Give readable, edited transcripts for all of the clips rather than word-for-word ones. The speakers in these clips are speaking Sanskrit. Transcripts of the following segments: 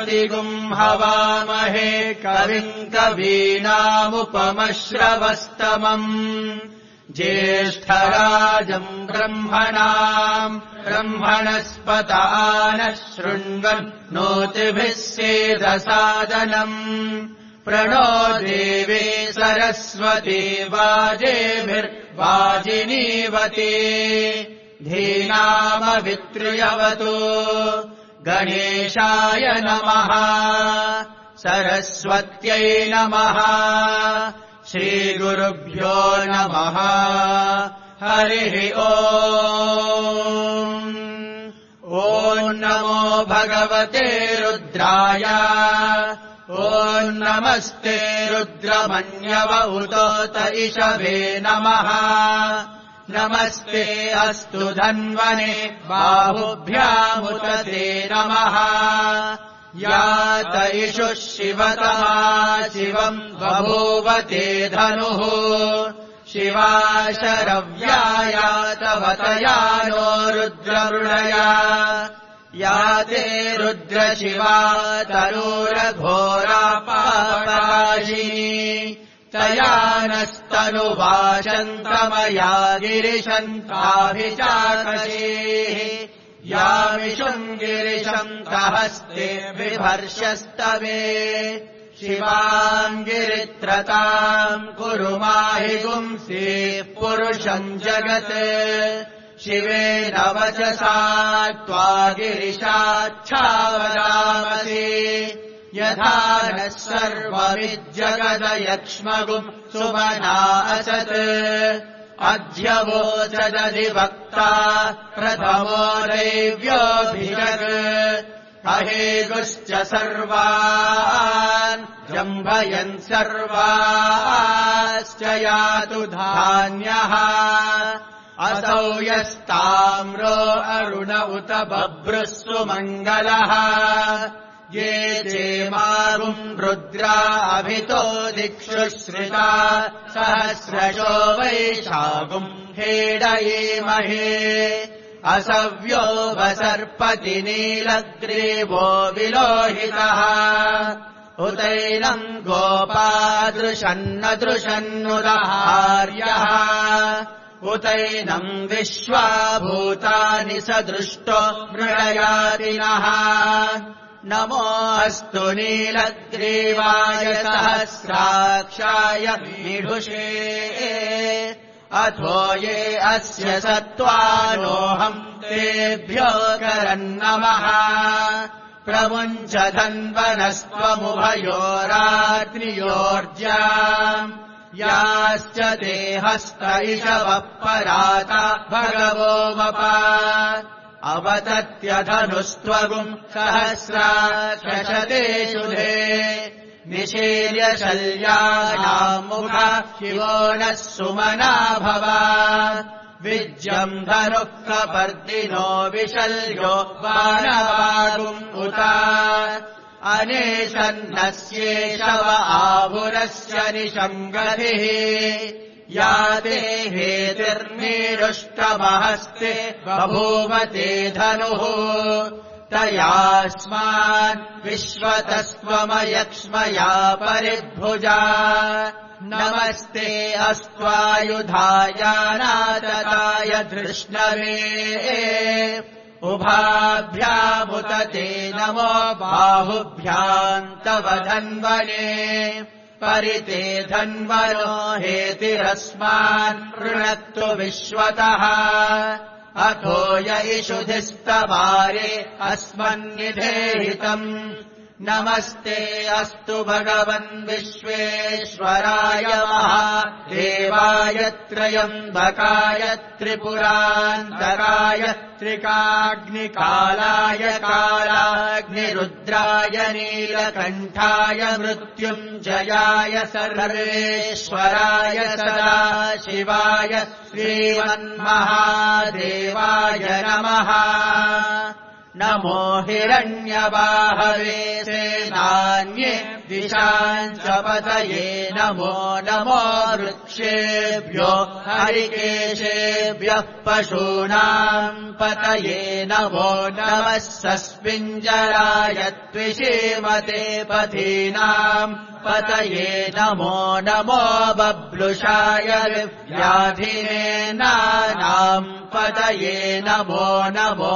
सरस्वतिगुम् हवामहे कविम् कवीनामुपमश्रवस्तमम् ज्येष्ठराजम् ब्रह्मणाम् ब्रह्मणस्पत नः शृण्वन् नोतिभिः सेदसादनम् प्रणो देवी सरस्वती वाजेभिर्वाजिनीवती धीनामवित्र्यवतु गणेशाय नमः सरस्वत्यै नमः श्रीगुरुभ्यो नमः हरिः ओम् ॐ नमो भगवते रुद्राय ॐ नमस्ते रुद्रमन्यव उतोत इषवे नमः नमस्ते अस्तु धन्वने बाहुभ्यामुत ते नमः यात इषुः शिवतमा शिवम् बभूव ते धनुः शिवा शरव्यायातवतया नो रुद्रमृळया या ते रुद्रशिवा तनूरघोरा पापराशिनी तया नस्तनुवाचन्तमया गिरिशन्ताभिचाकशीः यामिषुम् गिरिशन्तहस्ते बिभर्षस्तवे शिवाम् गिरित्रताम् कुरु माहि गुंसीः पुरुषम् जगत् शिवेन वचसा त्वा गिरिशाच्छावदामसि यथा नः सर्वमिज्जगदयक्ष्मगुम् सुमना असत् अध्यवोचदधिवक्ता प्रथमो दैव्योऽभिषग् अहेगुश्च सर्वान् जम्भयन् सर्वाश्च यातु धान्यः असौ यस्ताम्रो अरुण उत बभ्रुः सुमङ्गलः ये चेमागुम् रुद्रा अभितो दिक्षु श्रिता सहस्रशो वैशागुम् हेडयेमहे असव्यो वसर्पति नीलग्रीवो विलोहितः उतैनम् गोपादृशन्न दृशन्नुदहार्यः उतैनम् विश्वाभूतानि सदृष्टो मृळयादिनः नमोऽस्तु नीलग्रीवाय सहस्राक्षाय मीढुषे अथो ये अस्य सत्त्वानोऽहम् तेभ्यो करन्नमः प्रमुञ्च धन्वनस्त्वमुभयोरात्रियोर्जाम् याश्च ते हस्त इषवः पराता भगवो वप अवतत्यधनुस्त्वगुम् सहस्राक्षशते शुधे निशील्य शल्यानाम् मुखा शिवो नः सुमना भव विज्यम् धनुः कपर्दिनो विशल्यो बाणवागुम् उत अनेशन्नस्येषव आहुरस्य निषङ्गतिः या ते हेतिर्निरुष्टमहस्ते बभूव ते धनुः तयास्मान् विश्वतस्त्वमयक्ष्मया परिद्भुजा नमस्ते अस्त्वायुधायानादताय धृष्णवे उभाभ्यामुत ते नमो बाहुभ्याम् तव धन्वने परिते धन्वनो हेतिरस्मान् ऋणत्तु विश्वतः अथो य इषुधिस्तवारे अस्मन्निधेहितम् नमस्ते अस्तु भगवन् विश्वेश्वराय महादेवाय त्र्यम्बकाय त्रिपुरान्तकाय त्रिकाग्निकालाय कालाग्निरुद्राय नीलकण्ठाय मृत्युञ्जयाय सर्वेश्वराय सदाशिवाय श्रीमन्महादेवाय नमः नमो हिरण्यबाहवे सेनान्ये दिशाञ्च पतये नमो नमो वृक्षेभ्यो हरिकेशेभ्यः पशूनाम् पतये नमो नमः सस्मिञ्जराय त्विषीमते पथीनाम् पतये नमो नमो बब्लुषाय व्याधिनेनानाम् पतये नमो नमो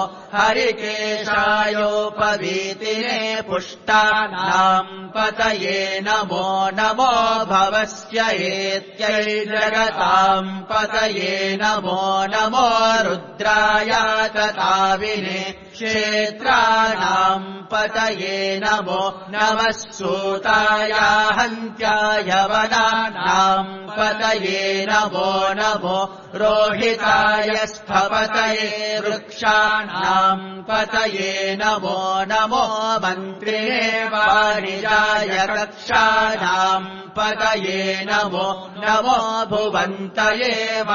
हरिकेशायोपवीतिने पुष्टानाम् पतये नमो नमो भवस्य एत्यै जगताम् पतये नमो नमो रुद्राय तताविने क्षेत्राणाम् पतये नमो नमः सूताय हन्त्याय वनानाम् पतये नमो नमो रोहिताय स्थपतये वृक्षाणाम् पतये नमो नमो मन्त्रिणे वाणिजाय कक्षाणाम् पतये नमो नमो भुवन्तये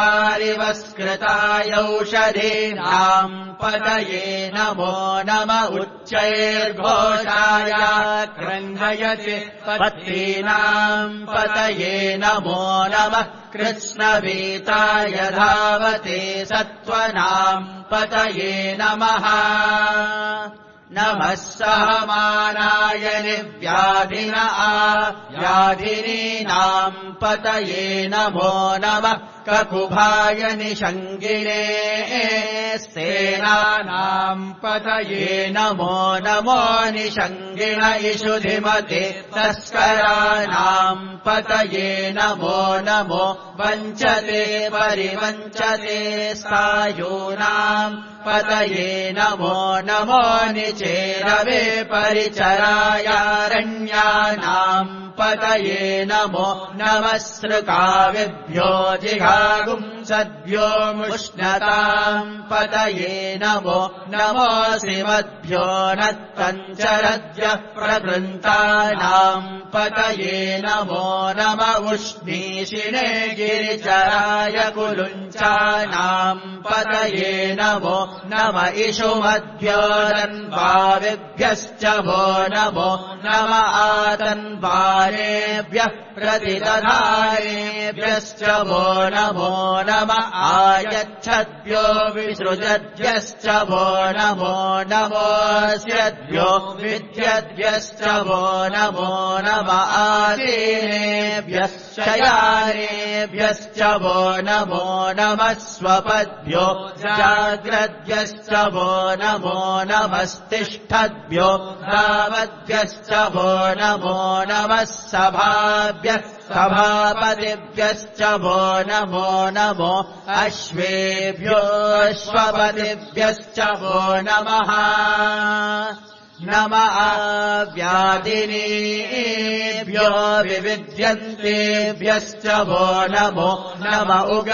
वारिवस्कृतायौषधीनाम् पतये नमो नम उच्चैर्घोषाय क्रन्धयति पत्नीनाम् पतये नमो नमः कृत्स्नवीताय धावते सत्त्वनाम् पतये नमः नमः सहमानाय निव्याधिन व्याधिनीनाम् पतये नमो नमः ककुभाय निषङ्गिने सेनानाम् पतये नमो नमो निषङ्गिण इषुधिमते तस्कराणाम् पतये नमो नमो वञ्चते परिवञ्चते सायूनाम् पतये नमो नमो निचेरवे परिचरायारण्यानाम् पतये नमो नमः सृकाविभ्यो जिघागुंसद्भ्यो मुष्णताम् पतये नमो नमोऽसिमद्भ्यो नत्तञ्चरद्भ्यः प्रकृन्तानाम् पतये नमो नम उष्णीषिणे गिरिचराय कुलुञ्चानाम् पतये नमो नम इषुमद्भ्यो रन्वाविभ्यश्च वो नमो नम आतन्वारेभ्यः प्रतिदधारेभ्यश्च वो नमो नम आयच्छद्भ्यो विसृजद्भ्यश्च वो नमो नमोऽस्यद्भ्यो विद्यद्भ्यश्च वो नमो नम आदीनेभ्यः शयानेभ्यश्च वो नमो नमः स्वपद्भ्यो जाग्रद्भ्यश्च वो नमो नमस्तिष्ठद्भ्यो धावद्भ्यश्च वो नमो नमः सभाभ्यः सभापतिभ्यश्च वो नमो नमो अश्वेभ्योऽश्वपतिभ्यश्च वो नमः नम व्याधिनीभ्यो विविध्यन्तेभ्यश्च वो नमो नम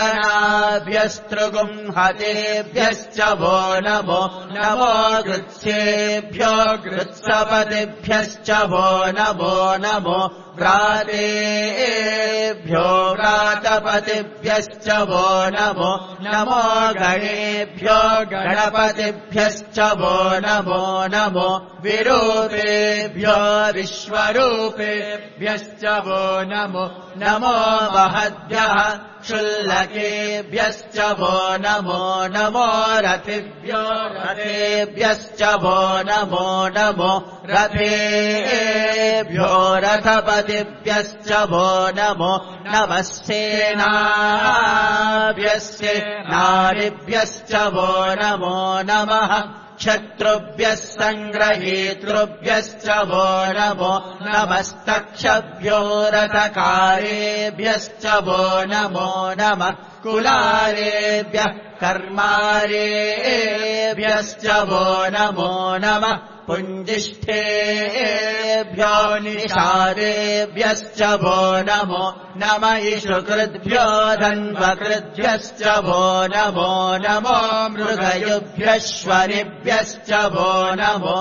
उगनाभ्यस्त्रुगुंहतेभ्यश्च वो नमो नमो गृत्सेभ्यो गृत्सपतिभ्यश्च वो नमो नमो व्रातेभ्यो व्रातपतिभ्यश्च वो नमो नमो गणेभ्यो गणपतिभ्यश्च वो नमो नमो विरूपेभ्यो विश्वरूपेभ्यश्च वो नमो नमो महद्भ्यः क्षुल्लकेभ्यश्च वो नमो नमो रथिभ्यो रथेभ्यश्च वो नमो नमो रथेभ्यो रथपतिभ्यश्च वो नमो नमः सेनाभ्यस्य नारिभ्यश्च वो नमो नमः क्षत्रुभ्यः सङ्ग्रहीतृभ्यश्च वो नमो नमस्तक्षभ्यो रथकारेभ्यश्च वो नमो नमः कुलारेभ्यः कर्मारेभ्यश्च वो नमो नमः पुञ्जिष्ठेभ्यो निषादेभ्यश्च वो नमो नम इषुकृद्भ्यो धन्वकृद्भ्यश्च वो नमो नमो मृगयुभ्यश्वनिभ्यश्च वो नमो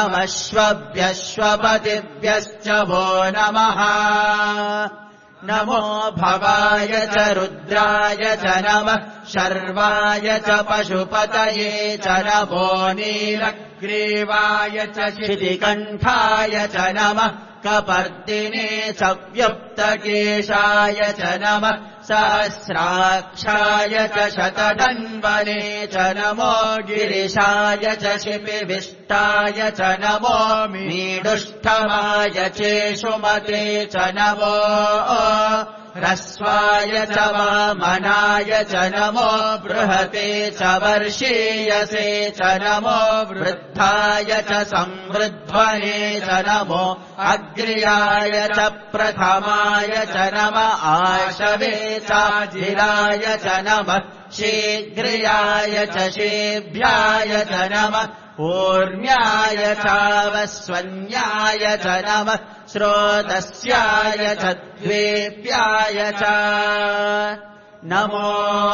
नमश्वभ्यश्वपतिभ्यश्च वो नमः नमो भवाय च रुद्राय च नमः शर्वाय च पशुपतये च नमो नीलग्रीवाय च शितिकण्ठाय च नमः कपर्दिने च व्युक्तकेशाय च नमः सहस्राक्षाय च शतधन्वने च नमो गिरिशाय च शिपिविष्टाय च नमो मीडुष्ठमाय चेषुमते च नमो ह्रस्वाय च वामनाय च नमो बृहते च वर्षीयसे च नमो वृद्धाय च संवृध्वने च नमो अग्र्याय च प्रथमाय च नम आशवे चाजिराय च नमः शीघ्र्याय च शेभ्याय च नमः ऊर्म्याय चावस्वन्याय च नमः स्रोतस्याय च द्वेप्याय च नमो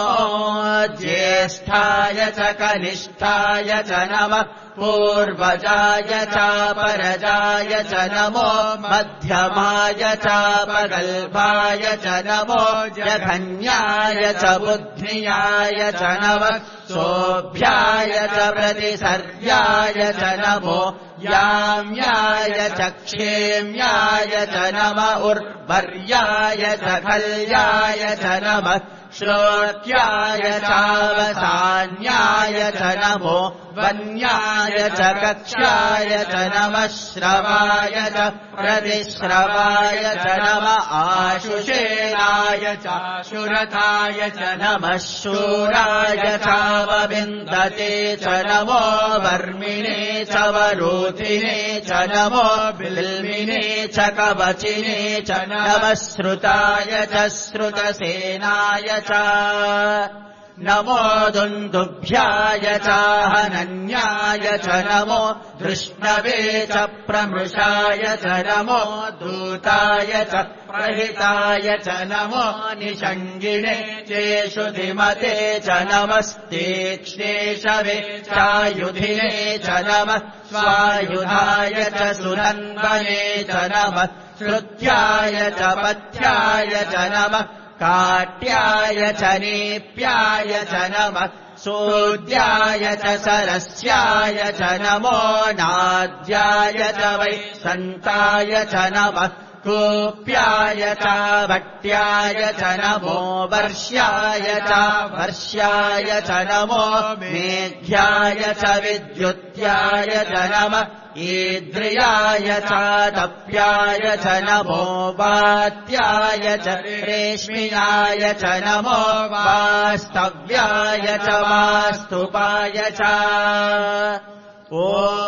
ज्येष्ठाय च कनिष्ठाय च नमः पूर्वजाय चापरजाय च नमो मध्यमाय चापगल्भाय च नमो जघन्याय च बुद्ध्याय च नमः सोऽभ्याय च प्रतिसर्याय च नमो याम्याय च क्षेम्याय च नम उर्वर्याय च खल्याय च नमः श्रोत्याय चावसान्याय च नमो वन्याय च कक्ष्याय च नमः श्रवाय च प्रतिश्रवाय च नमः आशुषेणाय चाशुरथाय च नमः शूराय चावविन्दते च नमो वर्मिणे च वरोधिने च नमो बिल्मिने च कवचिने च नमः श्रुताय च श्रुतसेनाय च नमो दुन्दुभ्याय चाहनन्याय च नमो धृष्णवे च प्रमृषाय च नमो दूताय च प्रहिताय च नमो निषङ्गिणे चेषुधिमते च नमस्तीक्ष्णेशवे चायुधिने च नमः स्वायुधाय च सुनन्वने च नमः श्रुत्याय च पथ्याय च नमः काट्याय च नेप्याय च नमः सोद्याय च सरस्याय च नमो नाद्याय च वै सन्ताय च नमः कोप्याय च भट्याय च नमो वर्ष्याय च वर्ष्याय च नमो मेघ्याय च विद्युत्याय च नमः ईद्रियाय च तप्याय च नमो वात्याय च रेश्म्याय च नमो वास्तव्याय च वास्तुपाय च ॐ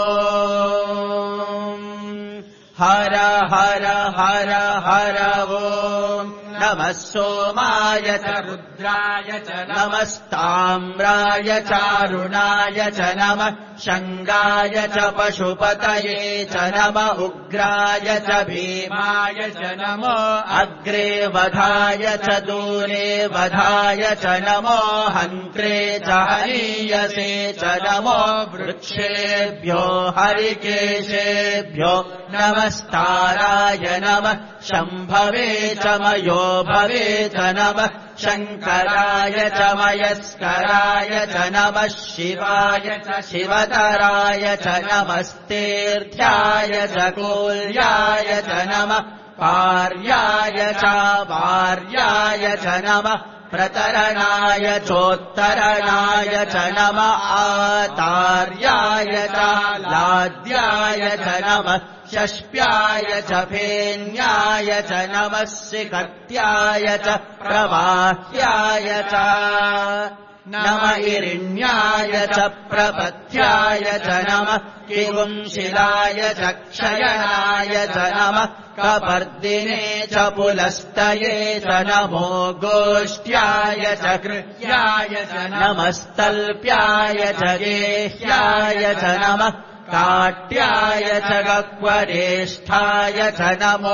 हर हर हर हर ॐ नमः सोमाय च रुद्राय च नमस्ताम्राय चारुणाय च नमः शङ्गाय च पशुपतये च नमः उग्राय च भीमाय च नमो अग्रे वधाय च दूरे वधाय च नमो हन्त्रे च हरीयसे च नमो वृक्षेभ्यो हरिकेशेभ्यो नमस्ताराय नमः शम्भवे च मयो भवे च नमः शङ्कराय च मयस्कराय च नमः शिवाय च शिवतराय च नमस्तेऽर्थ्याय च कूल्याय च नमः पार्याय च वार्याय च नमः प्रतरणाय चोत्तरणाय च नमः आतार्याय च लाद्याय च नमः षष्प्याय च फेन्याय च नमः शिखत्याय च प्रवाह्याय च नम इरिण्याय च प्रपथ्याय च नमः किगुंशिलाय च क्षयणाय च नमः कपर्दिने च पुलस्तये च नमो गोष्ट्याय च कृह्याय च नमस्तल्प्याय च गेह्याय च नमः काट्याय च गक्वरेष्ठाय च नमो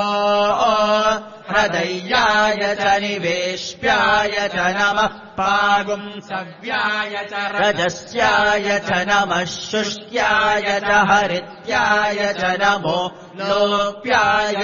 हृदय्याय च निवेश्याय च नमः पागुंसव्याय च रजस्याय च नमः शुष्क्याय च हरित्याय च नमो लोप्याय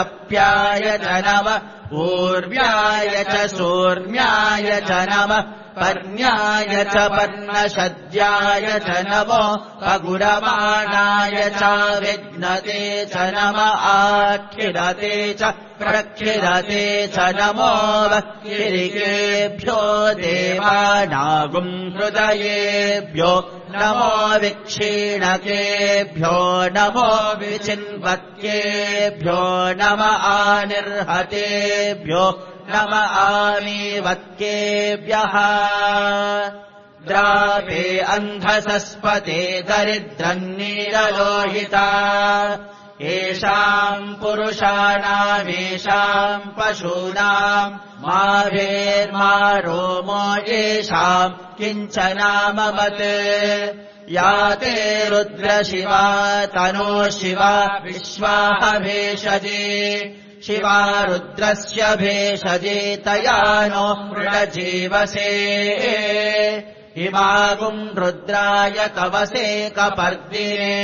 चोलप्याय च नमः ऊर्व्याय च सूर्म्याय च नमः पर्ण्याय च पर्णशद्याय च नमो पगुरमाणाय च विघ्नते च नम आक्षिरते च प्रक्षिरते च नमो वक्किरिकेभ्यो देवानागुं हृदयेभ्यो नमो विक्षीणकेभ्यो नमो विचिन्वत्केभ्यो नम आनिर्हतेभ्यो नम आमीवत्केभ्यः द्रापे अन्धसस्पते दरिद्रन्नीरलोहिता येषाम् पुरुषाणामेषाम् पशूनाम् मा रोमो येषाम् किञ्चनामवत् या ते रुद्रशिवा तनो शिवा विश्वाह भेषजे शिवा रुद्रस्य भेषजे तया नो मृडजीवसे इमागुम् रुद्राय कवसे कपर्दिने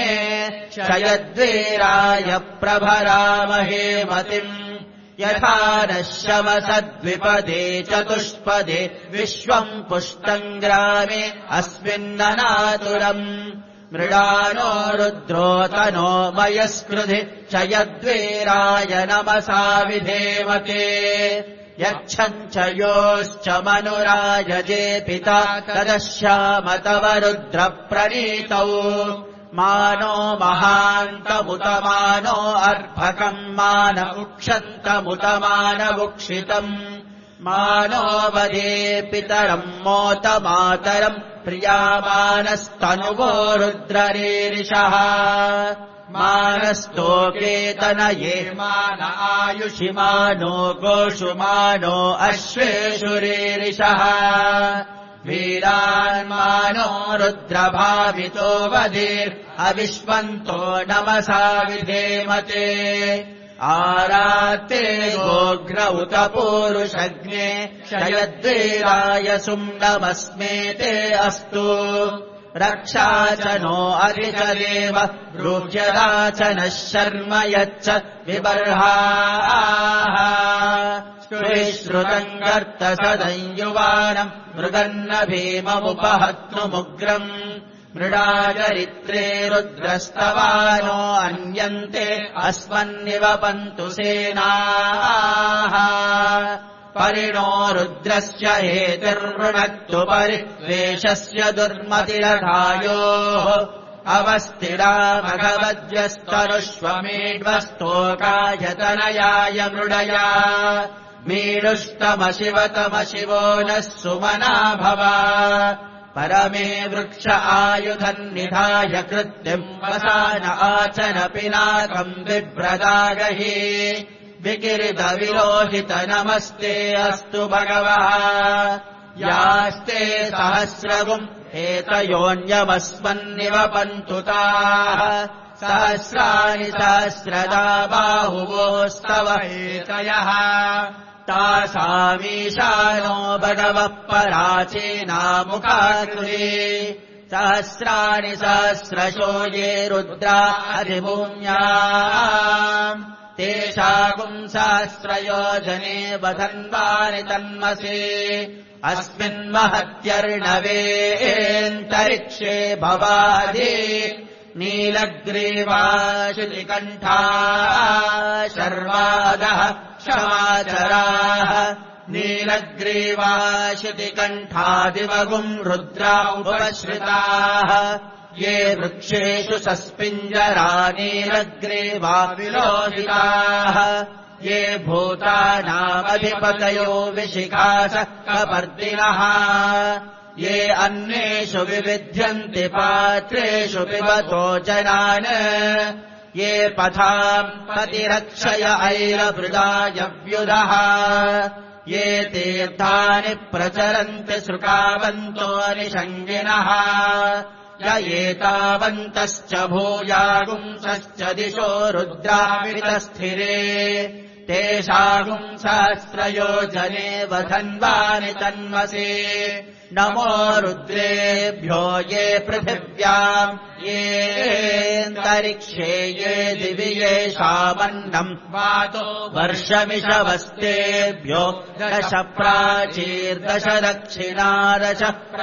शयद्वीराय प्रभरामहे मतिम् यथा नः शमसद्विपदे चतुष्पदे विश्वम् पुष्टम् ग्रामे अस्मिन्ननातुरम् मृडानो रुद्रोतनो मयस्कृधि शयद्वीराय नमसा विधेमते यच्छम् च योश्च मनुरायजे पिता तदश्यामतव रुद्रप्रणीतौ मानो महान्तमुतमानो अर्भकम् मान उक्षन्तमुतमानवुक्षितम् मानो वदे पितरम् मोतमातरम् प्रियामानस्तनुवो रुद्ररीरिषः मानस्तोकेतनये मान आयुषिमानो गोषुमानो अश्वेषुरीरिषः वीरान्मानो रुद्रभावितो वधीर् अविश्वन्तो नमसा विधेमते आरात्ते गोघ्र उत पूरुषग्ने शयद्वीराय सुम्नमस्मेते अस्तु रक्षा च नो अधिचदेव ब्रूह्यदाचनः शर्म यच्च विबर्हाः श्रुतम् गर्तसदञ्युवानम् मृगन्न भीममुपहत्नुमुग्रम् मृडाचरित्रे रुद्रस्तवानो अन्यन्ते अस्मन्निवपन्तु सेनाः परिणो रुद्रस्य हेतिर्वृणक्तु परिवेशस्य दुर्मतिरधायोः अवस्थिरा भगवद्यस्तनुष्वमीड्वस्तोकायतनयाय मृडया मीडुष्टमशिवतमशिवो नः सुमना भव परमे वृक्ष आयुधन्निधाय कृत्तिम् वसान आचन पिनाकम् बिभ्रदागहि विकिरितविलोहित नमस्ते अस्तु भगवः यास्ते सहस्रगुम् एतयोऽन्यमस्मन्निवपन्तु ताः सहस्राणि सहस्रदा बाहुवोस्तव एतयः तासामीशानो भगवः पराचीनामुखाकृते सहस्राणि सहस्रशो ये रुद्रा अधिभूम्याम् तेषागुम् सहस्रयोजने वधन्वानि तन्मसे अस्मिन्महत्यर्णवेऽन्तरिक्षे भवादि नीलग्रीवाशुतिकण्ठा शर्वादः क्षमाचराः नीलग्रीवाशुतिकण्ठादिवगुम् रुद्रा उपश्रिताः ये वृक्षेषु सस्पिञ्जरा नीलग्रीवा विलोहिताः ये भूतानामधिपतयो विशिखासः कपर्दिनः ये अन्येषु विविध्यन्ति पात्रेषु पिबतो जनान् ये पथाम् पतिरक्षय ऐरवृदायव्युधः ये तीर्थानि प्रचरन्ति सृकावन्तो निषङ्गिनः य एतावन्तश्च भूयागुंसश्च दिशो रुद्रावितस्थिरे तेषागुम् सहस्रयोजने वधन्वानि तन्मसे नमो रुद्रेभ्यो ये पृथिव्याम् येऽन्तरिक्षे ये दिवि येषामन्नम् वातो वर्षमिषवस्तेभ्यो दश प्राचीर्दश दक्षिणादश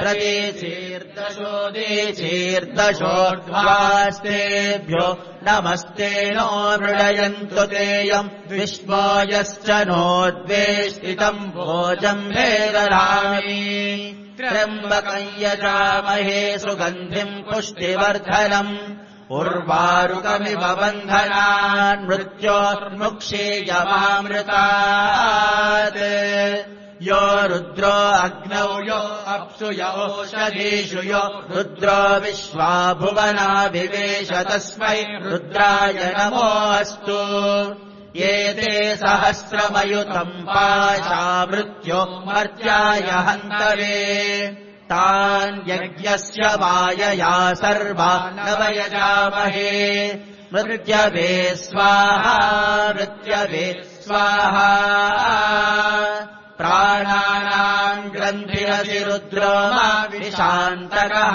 प्रतीचीर्दशोदीचीर्दशोर्ध्वास्तेभ्यो नमस्ते नो मृडयन्तु तेयम् विश्वो यश्च नोद्वेष्टितम् भोजम् भेदधामि त्र्यम्बकम् यजामहे सुगन्धिम् पुष्टिवर्धनम् उर्वारुकमिव बन्धनान् मृत्योर्मुक्षीयमामृतात् यो रुद्रो अग्नौ यो अप्सु य ओषधीषु यो रुद्रो विश्वा भुवनाभिवेश तस्मै रुद्राय नमोऽस्तु ये ते सहस्रमयुतम् पाशा मृत्यो मर्त्याय हन्तवे तान् यज्ञस्य मायया सर्वा नवयजामहे मृत्यवे स्वाहा मृत्यवे स्वाहा प्राणानाम् ग्रन्थिरसि रुद्रो मा विशान्तकः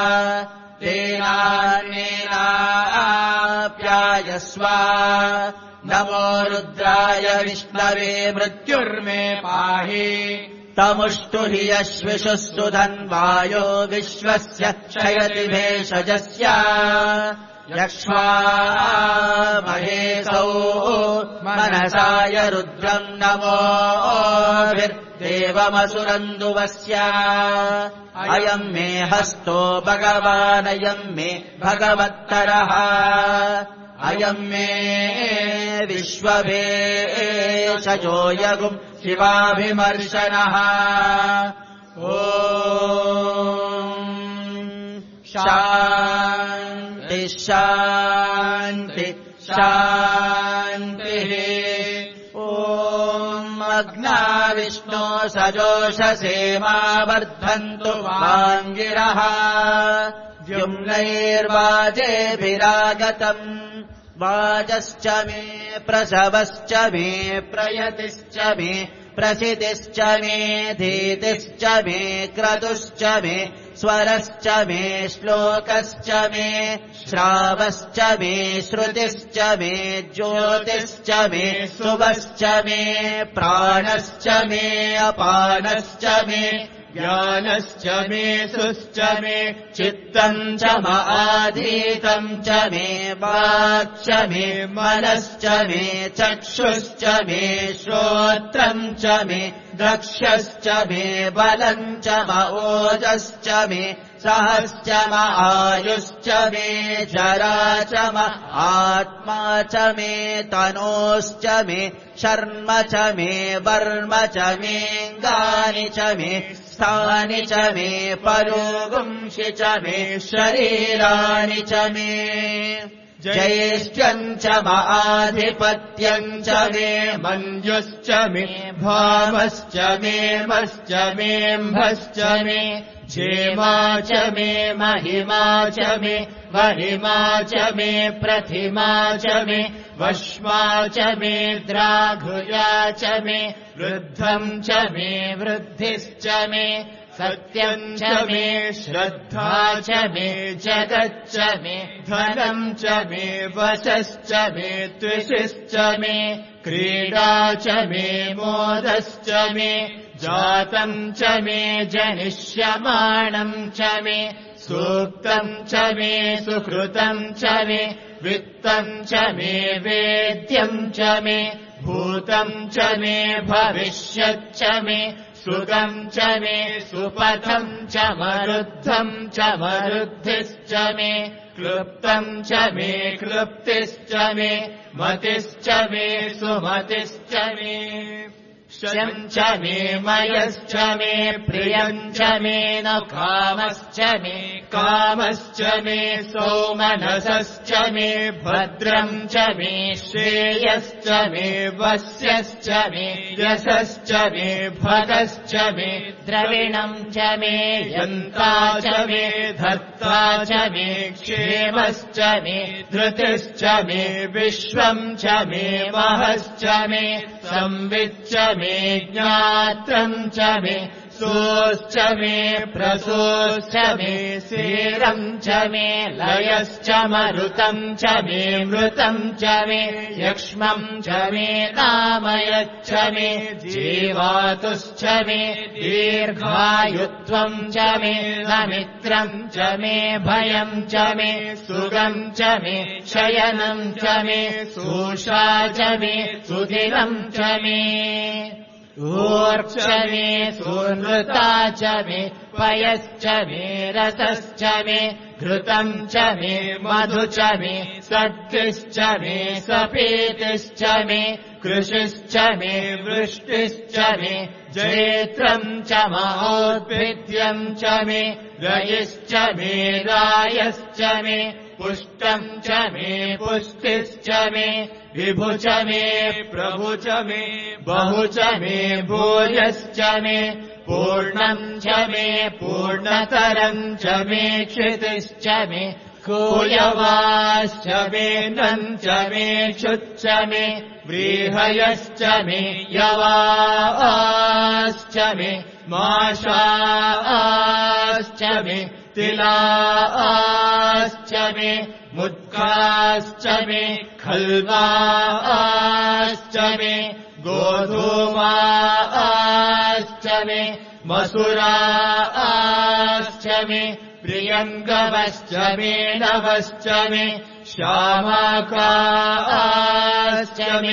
तेनान्येनाप्यायस्व नमो रुद्राय विष्णवे मृत्युर्मे पाहि तमुष्टु हि यश्विषुस्तु धन्वायो विश्वस्य क्षयति भेषजस्य यक्ष्वा महेशौ मनसाय रुद्रम् नमोभिर्देवमसुरन्दुवस्य अयम् मे हस्तो भगवानयम् मे भगवत्तरः अयम् मे विश्ववेशजो यगुम् शिवाभिमर्शनः ॐ शान्ति शान्ति शान्तिः ॐ अग्ना विष्णो सजोषसेमा वर्धन्तु वाङ्गिरः द्युम्नैर्वाजेभिरागतम् वाजश्च मे प्रसवश्च मे प्रयतिश्च मे प्रसितिश्च मे धीतिश्च मे क्रतुश्च मे स्वरश्च मे श्लोकश्च मे श्रावश्च मे श्रुतिश्च मे ज्योतिश्च मे शुभश्च मे प्राणश्च मे अपानश्च मे ज्ञानश्च मे सुश्च मे चित्तम् च माधीतम् च मे वाक् च मे मनश्च मे चक्षुश्च मे श्रोत्रम् च मे दक्षश्च मे बलम् च ओजश्च मे सहश्च आयुश्च मे जरा च आत्मा च मे तनोश्च मे शर्म च मे वर्म च मेऽङ्गानि च मे स्थानि च मे परोगुंषि च मे शरीराणि च मे ज्येष्ठ्यम् च आधिपत्यम् च मे मञ्जुश्च मे भामश्च मे मश्च मेऽम्भश्च मे क्षेमा च मे महिमा च मे वरिमा च मे प्रतिमा च मे वश्मा च मे द्राघुया च मे वृद्धम् च मे वृद्धिश्च मे सत्यम् च मे श्रद्धा च मे जगच्च मे धनम् च मे वशश्च मे त्विषिश्च मे क्रीडा च मे मोदश्च मे जातम् च मे जनिष्यमाणम् च मे सूक्तम् च मे सुकृतम् च मे वित्तम् च मे वेद्यम् च मे भूतम् च मे भविष्यच्च मे सुगम् च मे सुपथम् च मरुद्धम् च मरुद्धिश्च मे क्लृप्तम् च मे क्लृप्तिश्च मे मतिश्च मे सुमतिश्च मे शम् च मे मयश्च मे प्रियम् च मे न कामश्च मे कामश्च मे सौमनसश्च मे भद्रम् च मे श्रेयश्च मे वस्यश्च मे यशश्च मे भगश्च मे द्रविणम् च मे यन्ता च मे धर्ता च मे क्षेमश्च मे धृतिश्च मे विश्वम् च मे महश्च मे संविच्च मे ज्ञात्रम् च मे सोश्च मे प्रसोश्च मे सेरम् च मे लयश्च मरुतम् च मे मृतम् च मे यक्ष्मम् च मे नामयच्च मे जीवातुश्च मे दीर्घायुत्वम् च मे नमित्रम् च मे भयम् च मे सुगम् च मे शयनम् च मे सूषा च मे सुदिनम् च मे ऊर्च मे सुनृता च मे पयश्च मे रसश्च मे घृतम् च मे मधु च मे सद्भिश्च मे सपीतिश्च मे कृषिश्च मे वृष्टिश्च मे जयत्रम् च महोद्भिद्यम् च मे रयिश्च मे रायश्च मे पुष्टम् च मे पुष्टिश्च मे विभु च मे प्रभु च मे बहु च मे भूयश्च मे पूर्णम् च मे पूर्णतरम् च मे क्षितिश्च मे कूयवाश्च मे नम् च मे क्षुच्च मे व्रीहयश्च मे यवाश्च मे माशाश्च मे तिलाश्च मे मुद्गाश्च मे खल्वाश्च मे गोधूमाश्च मे मसुराश्च मे प्रियङ्गवश्च मे नवश्च मे श्यामाकाश्च मे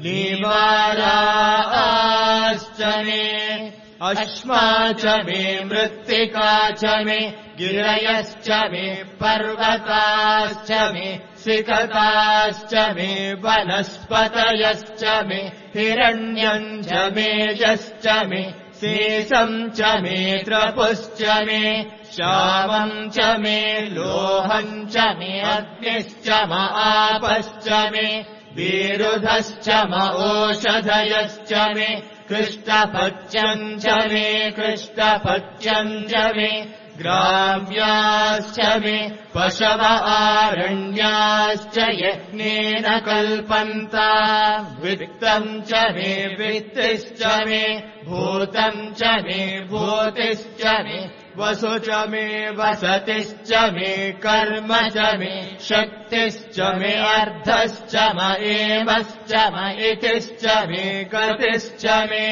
नीवाराश्च मे अश्मा च मे मृत्तिका च मे गिरयश्च मे पर्वताश्च मे सिकताश्च मे वनस्पतयश्च मे हिरण्यम् च मेजश्च मे शेषम् च मे त्रपुश्च मे श्यामम् च मे लोहम् च मे अग्निश्च म आपश्च मे विरुधश्च म ओषधयश्च मे कृष्णपच्यम् च मे कृष्णपच्यम् च मे ग्राम्याश्च मे पशव आरण्याश्च यज्ञेन कल्पन्ता वित्तम् च मे वित्तिश्च मे भूतम् च मे भूतिश्च मे वसु च मे वसतिश्च मे कर्म च मे शक्तिश्च मे अर्धश्च म एवश्च म इतिश्च मे गतिश्च मे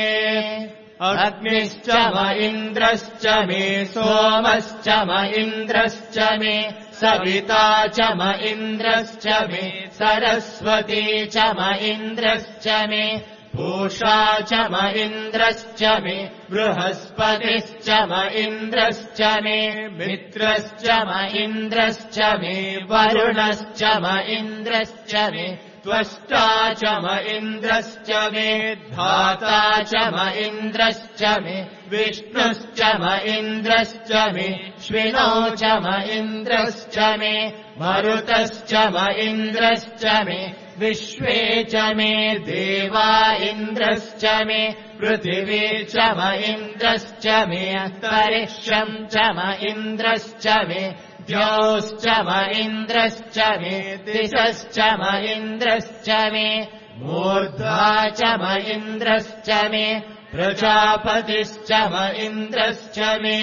अग्निश्च म इन्द्रश्च मे सोमश्च म इन्द्रश्च मे सविता च म इन्द्रश्च मे सरस्वती च म इन्द्रश्च मे पूषा च म इन्द्रश्च मे बृहस्पतिश्च म इन्द्रश्च मे मित्रश्च म इन्द्रश्च मे वरुणश्च म इन्द्रश्च मे त्वष्टा च म इन्द्रश्च मे धाता च म इन्द्रश्च मे विष्णुश्च म इन्द्रश्च मे श्विनो च म इन्द्रश्च मे मरुतश्च म इन्द्रश्च मे विश्वे च मे देवा इन्द्रश्च मे पृथिवी च म इन्द्रश्च मे अन्तरिक्षम् च म इन्द्रश्च मे द्यौश्च म इन्द्रश्च मे दिशश्च म इन्द्रश्च मे मूर्धा च म इन्द्रश्च मे प्रजापतिश्च म इन्द्रश्च मे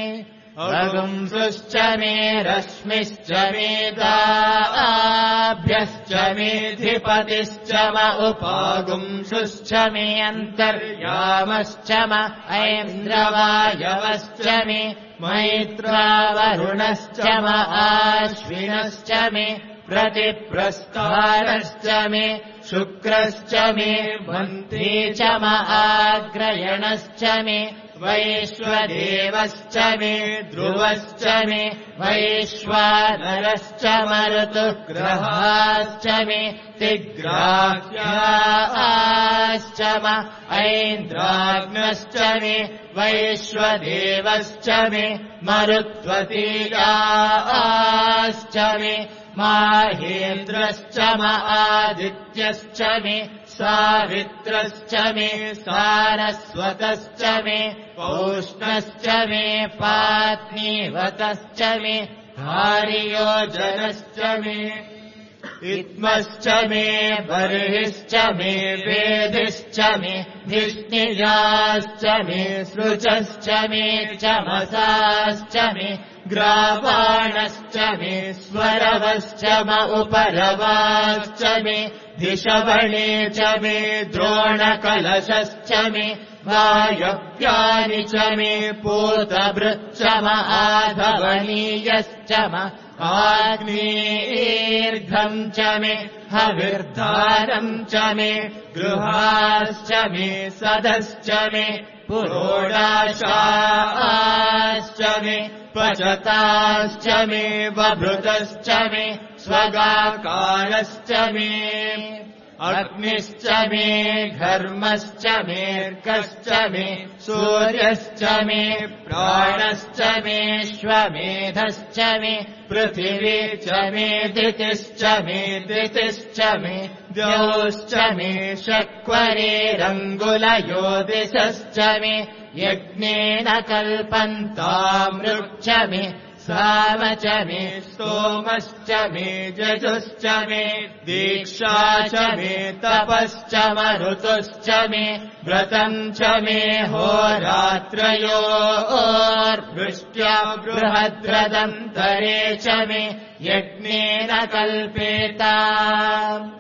अगुंसुश्च मे रश्मिश्च मे दाभ्यश्च मेऽधिपतिश्च म उपागुंसुश्च मे अन्तर्यामश्च म ऐन्द्रवायवश्च मे मैत्रावरुणश्च म आश्विनश्च मे प्रतिप्रस्थानश्च मे शुक्रश्च मे मन्त्री च म आग्रयणश्च मे वैश्वदेवश्च मे ध्रुवश्च मे वैश्वानरश्च मरुतुग्रहाश्च मे तिग्राह्याश्च म ऐन्द्राग्नश्च मे वैश्वदेवश्च मे मरुत्वतीयाश्च मे माहेन्द्रश्च म आदित्यश्च मे सावित्रश्च मे सारस्वतश्च मे पौष्णश्च मे पात्नीवतश्च मे धार्योजनश्च मे इत्मश्च मे बर्हिश्च मे वेदिश्च मे धिष्णिजाश्च मे सृचश्च मे चमसाश्च मे ग्रावाणश्च मे स्वरवश्च म उपरवाश्च मे धिषवणे च मे द्रोणकलशश्च मे वायव्यानि च मे पूतभृच्च म आधवनीयश्च म आग्नेर्घम् च मे हविर्धारम् च मे गृहाश्च मे सदश्च मे पुरोडाशाश्च मे पचताश्च मे बभृतश्च मे स्वगाकारश्च मे अग्निश्च मे घर्मश्च मेऽर्कश्च मे सूर्यश्च मे प्राणश्च मेऽश्वमेधश्च मे पृथिवी च मे दितिश्च मे दितिश्च मे द्यौश्च मे शक्वरेरङ्गुलयो दिशश्च मे यज्ञेन कल्पन्तामृच्च मे साम च मे स्तोमश्च मे जजुश्च मे दीक्षा च मे तपश्च मरुतुश्च मे व्रतम् च मे होरात्रयोर्वृष्ट्या बृहद्रदन्तरे च मे यज्ञेन कल्पेताम्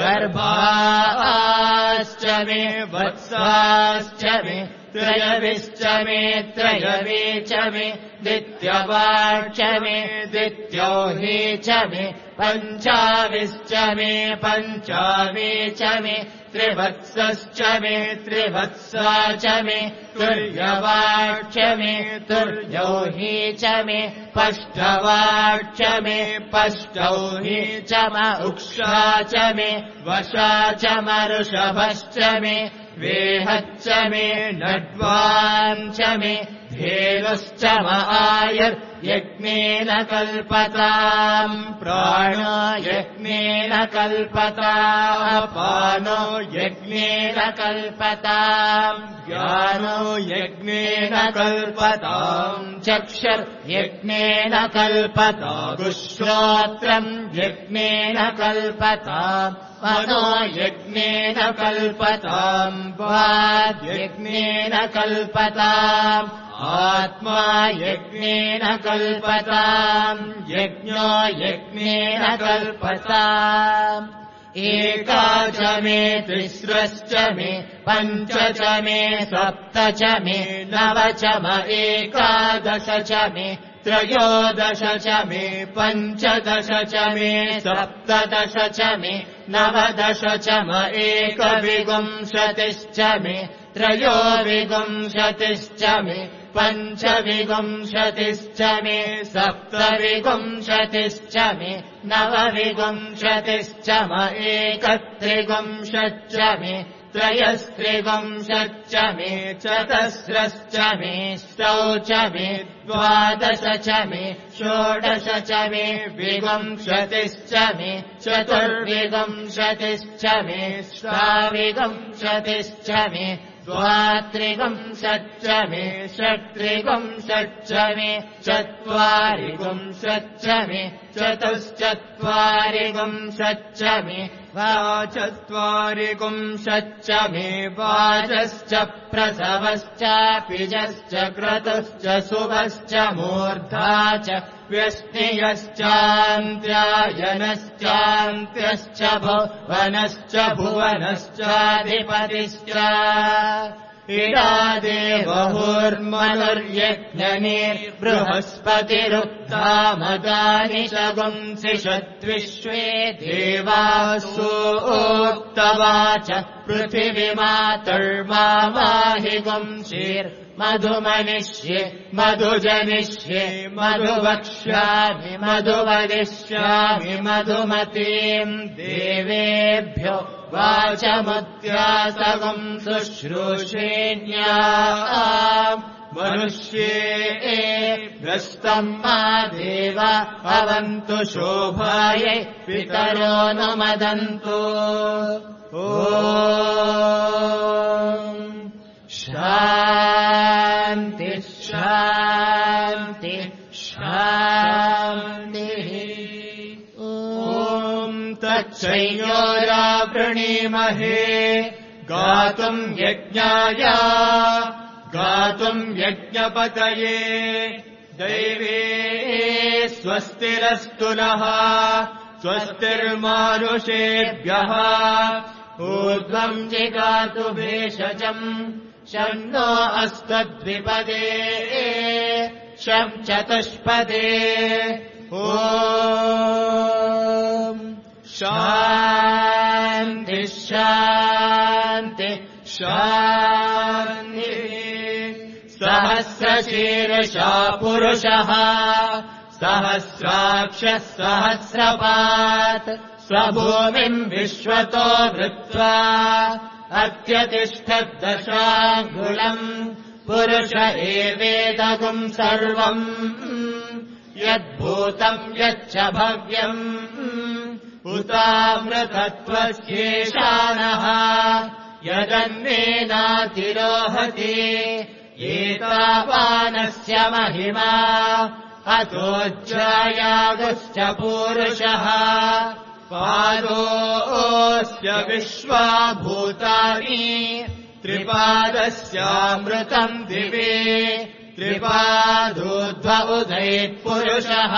गर्भाश्च मे वत्साश्च मे त्रयविश्च मे त्रयवे च मे दित्यवाच्च मे दित्योहि च मे पञ्चाविश्च मे पञ्चावे च मे त्रिवत्सश्च मे त्रिवत्सा च मे तुर्यवाच्च मे तुर्योहि च मे पष्टवाच्च मे पष्टौहि च म उक्षा च मे वशा च मरुषभश्च मे वेहच्च मे नड्वान् च मे धेनुश्च म आयुर्यज्ञेन कल्पताम् प्राणो यज्ञेन कल्पतामपानो यज्ञेन कल्पताम् ज्ञानो यज्ञेन कल्पताम् चक्षुर्यज्ञेन कल्पताम् श्रोत्रम् यज्ञेन कल्पताम् मनो यज्ञेन कल्पताम् वाग्यज्ञेन कल्पताम् आत्मा यज्ञेन कल्पताम् यज्ञो यज्ञेन कल्पताम् एका च मे तिस्रश्च मे पञ्च च मे सप्त च मे नव च म एकादश च मे त्रयोदश च मे पञ्चदश च मे सप्तदश च मे नवदश च म एकविंशतिश्च मे त्रयोविंशतिश्च मे पञ्चविंशतिश्च मे सप्तविंशतिश्च मे नवविंशतिश्च म एकत्रिंशच्च मे त्रयस्त्रिंशच्च मे चतस्रश्च मे ष्टौ च मे द्वादश च मे षोडश च मे विंशतिश्च मे चतुर्विंशतिश्च मे षाविंशतिश्च मे द्वात्रिंशच्च मे षट्त्रिंशच्च मे चत्वारिंशच्च मे चतुश्चत्वारिंशच्च मे वाचत्वारिंशच्च मे वाजश्च प्रसवश्चापिजश्च क्रतुश्च शुभश्च मूर्धा च व्यष्णियश्चान्त्यायनश्चान्त्यश्च भुवनश्च भुवनश्चाधिपतिश्च इडादेवहुर्मनुर्यज्ञनिर्बृहस्पतिरुक्तामदानि शगुंसि षद्विश्वे देवासोक्तवाच पृथिवीमातर्माहि गुंशीर्मधुमनिष्ये मधुजनिष्ये मधुवक्ष्यामि मधुवदिष्यामि मधुमतीम् देवेभ्यो वाचमुद्यासगुम् शुश्रूषेण्या मनुष्ये भ्रष्टम् मा देव भवन्तु शोभायै पितरो नुमदन्तु ॐ शान्ति शान्ति शान्तिः ॐ तच्छयोरावृणीमहे गातुम् यज्ञाय गातुम् यज्ञपतये दैवे स्वस्तिरस्तु नः स्वस्तिर्मानुषेभ्यः ऊर्ध्वम् जिगातु भेषजम् शन्नो अस्त्वद्विपदे शं चतुष्पदे ॐ शान्ति शान्ति शान्तिः सहस्रशीर्षा पुरुषः सहस्राक्षः सहस्रपात् स्वभूमिम् विश्वतो वृत्वा अत्यतिष्ठद्दशाङ्गुलम् पुरुष एवेदगुम् सर्वम् यद्भूतम् यच्च भव्यम् उतामृतत्वस्येषानः यदन्नेनातिरोहति एतावानस्य महिमा अतोऽज्जायागुश्च पूरुषः पादोऽस्य विश्वाभूतानि त्रिपादस्यामृतम् दिवे त्रिपादोऽध्व उदैत्पुरुषः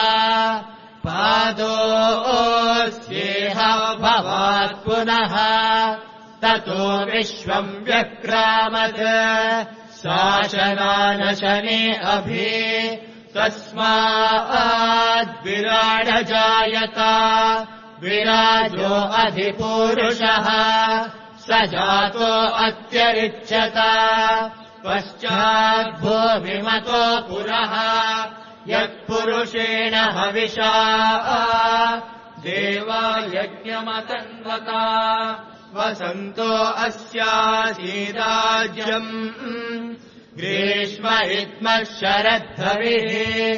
पादोऽस्येह भवात् पुनः ततो विश्वम् व्यक्रामत् शासनानशने अभि तस्माद्विराडजायत विराजो अधिपूरुषः स जातो अत्यरिच्यत पश्चाद्भूमिमतो पुरः यत्पुरुषेण हविषा देवा यज्ञमतन्वता वसन्तो अस्यासीदाज्यम् ग्रीष्म इत्मः शरद्धविः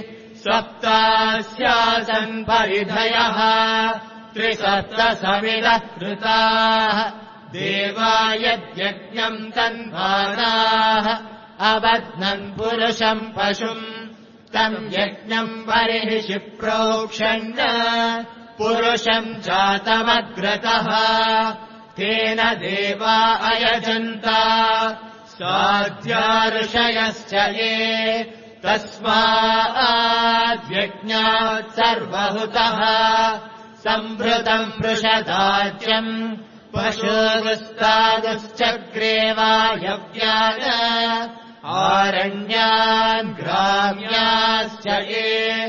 सप्तास्यासन् परिधयः त्रिसप्तसमिदः कृताः देवा यद्यज्ञम् तन्वानाः अबध्नन् पुरुषम् पशुम् तम् यज्ञम् बर्हिषि प्रोक्षन् पुरुषम् जातमग्रतः तेन देवा अयजन्त साध्या ये तस्माद्यज्ञात् सर्वहुतः सम्भृतम् पृषदाज्यम् पशुगुस्तागुश्चक्रे वायव्यान् आरण्यान् ग्राम्याश्च ये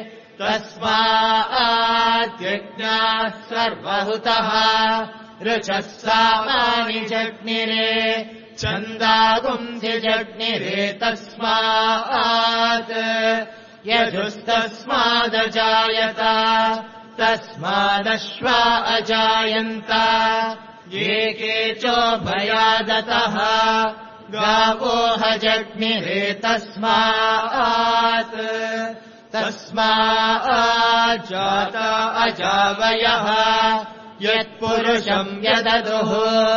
तस्माद्यज्ञात् सर्वहुतः ऋचः सामानि जग्निरे छन्दागुंसि जग्निरे तस्मात् यजुस्तस्मादजायत तस्मादश्वा अजायन्त ये केचोभयादतः गावो हजग्निरे तस्मात् तस्माज्जाता अजावयः यत्पुरुषम् यददुः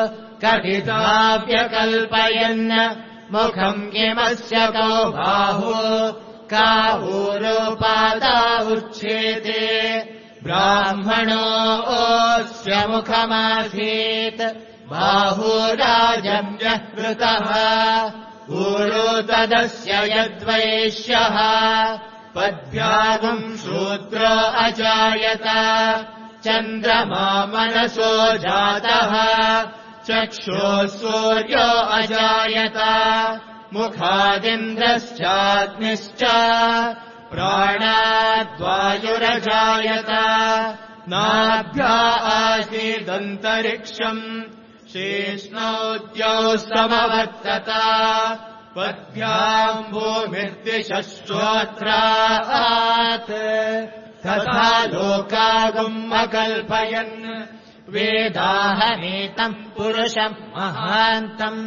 कथिताव्यकल्पयन् मुखम् किमस्य कौ बाहु कावूरोपादा उच्येते ब्राह्मणोऽस्य मुखमासीत् बाहुराजन्यः कृतः ऊरो तदस्य यद्वैश्यः पद्भ्यागुम् शूद्रो अजायत चन्द्रमा मनसो जातः चक्षुः सूर्यो अजायत मुखादिन्द्रश्चाग्निश्च प्राणाद्वायुरजायत नाभ्या आसीदन्तरिक्षम् शेष्णोद्यौ समवर्तत पद्भ्याम् भूमिर्दिशश्चोत्रात् तथा लोकागुम् अकल्पयन् वेदाहमेतम् पुरुषम् महान्तम्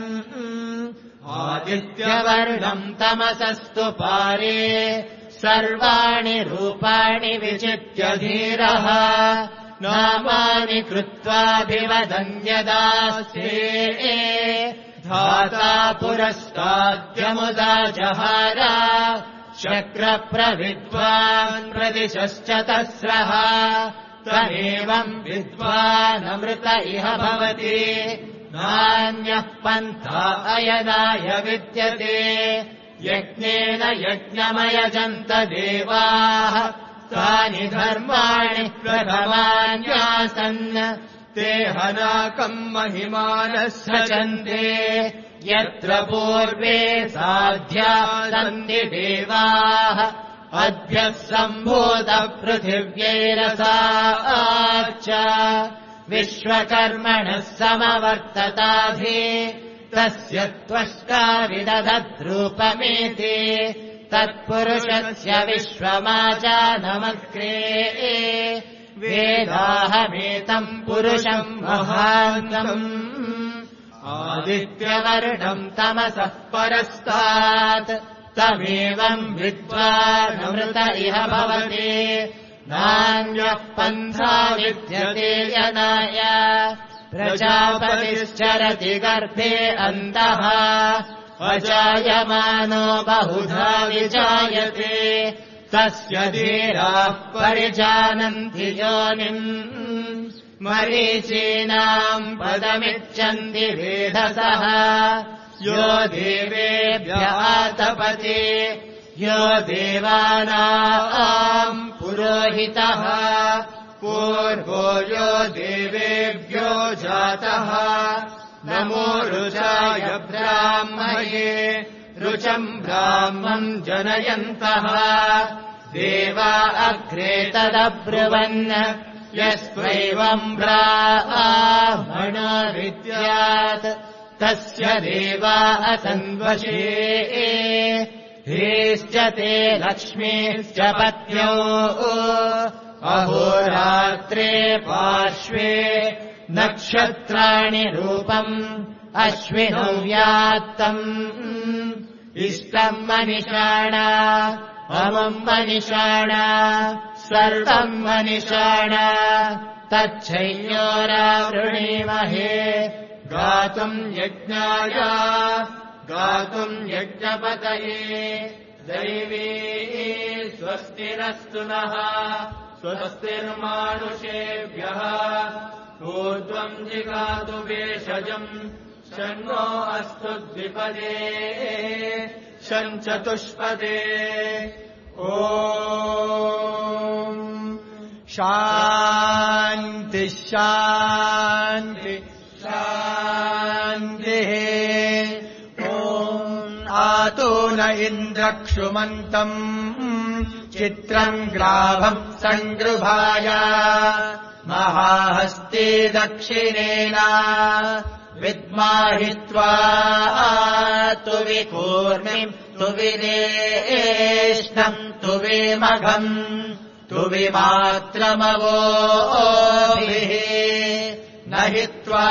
आदित्यवर्णम् तमसस्तु पारे सर्वाणि रूपाणि विचित्य धीरः नामानि कृत्वाभिवदन्यदास्ते धाता पुरस्ताद्यमुदा जहार शक्रप्रविद्वान् प्रतिशश्चतस्रः तमेवम् विद्वानमृत इह भवति नान्यः पन्था अयनाय विद्यते यज्ञेन यज्ञमयजन्त देवाः तानि धर्माणि प्रथमान्यासन् ते हनाकम् महिमानः सचन्ते यत्र पूर्वे साध्या सन्ति देवाः अद्य सम्भूतः पृथिव्यैरसाच्च विश्वकर्मणः समवर्तताधि तस्य त्वष्टा विदधद्रूपमेति तत्पुरुषस्य विश्वमाजानमग्रे वेदाहमेतम् पुरुषम् महान्तम् आदित्यवर्णम् तमसः परस्तात् तमेवम् विद्वानमृत इह भवति नान्यः पन्था विद्यते यनाय प्रजापतिश्चरति गर्भे अन्तः अजायमानो बहुधा विजायते तस्य धीराः परिजानन्ति योनिम् मरीचीनाम् पदमिच्छन्ति वेधसः यो देवेभ्यः तपति यो देवानाम् पुरोहितः पूर्वो यो देवेभ्यो जातः नमो रुचाय ब्राह्मये रुचम् ब्राह्मम् जनयन्तः देवा अग्रे तदब्रुवन् यस्त्वैवम् ब्राह्मणो विद्यात् तस्य देवा असन्वशे ह्रीश्च ते लक्ष्मीश्च पत्न्यो अहोरात्रे पार्श्वे नक्षत्राणि रूपम् अश्विनौ व्यात्तम् इष्टम् मनिषाणा अमम् मनिषाणा सर्वम् मनिषाणा तच्छैन्योरावृणीमहे गातुम् यज्ञाय गातुम् यज्ञपतये दैवी स्वस्तिरस्तु नः स्वस्तिर्मानुषेभ्यः ऊर्ध्वम् जिगातु भेषजम् शन्नो अस्तु द्विपदे शञ्चतुष्पदे ॐ शान्ति शान्ति शान्तिः ॐ आतो न इन्द्रक्षुमन्तम् चित्रम् ग्राभम् सङ्गृभाय महाहस्ते दक्षिणेन विद्माहित्वा तु विकूर्मिम् तु विनेष्णम् तु विमघम् तु विमात्रमवोभिः न हित्वा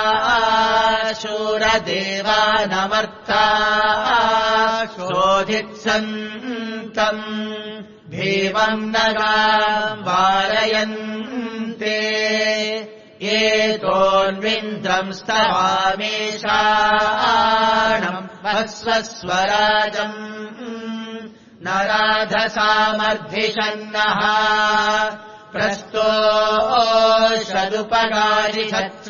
शूरदेवानमर्ता शोधित्सन्तम् भीमम् नगाम् वारयन्ते एतोऽन्विन्द्रम् स्तवामेषाणम् वस्वस्वराजम् न राधसामर्धिषन्नः प्रस्तोषदुपगारि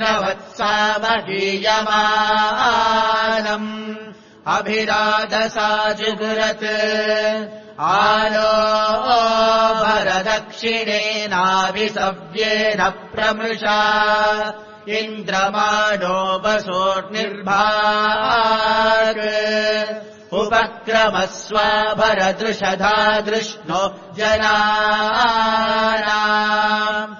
छत्रवत्सामहीयमानम् अभिराधसा जुगुरत् आलो भरदक्षिणेनाभिसव्येन प्रमृषा इन्द्रमाणो वसोर्निर्भाक् उपक्रमस्वाभरदृषधा दृष्णो जनानाम्